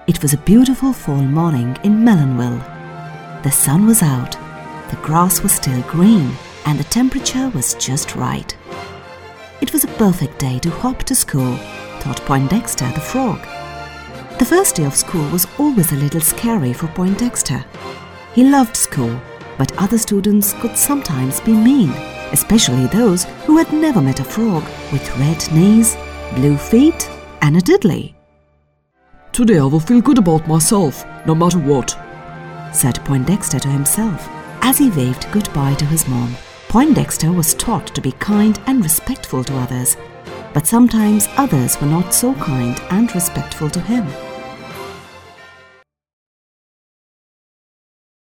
It was a beautiful fall morning in Melonville. The sun was out, the grass was still green, and the temperature was just right. It was a perfect day to hop to school, thought Poindexter the frog. The first day of school was always a little scary for Poindexter. He loved school, but other students could sometimes be mean, especially those who had never met a frog with red knees, blue feet, and a diddley. "Today I will feel good about myself, no matter what," said Poindexter to himself as he waved goodbye to his mom. Poindexter was taught to be kind and respectful to others, but sometimes others were not so kind and respectful to him.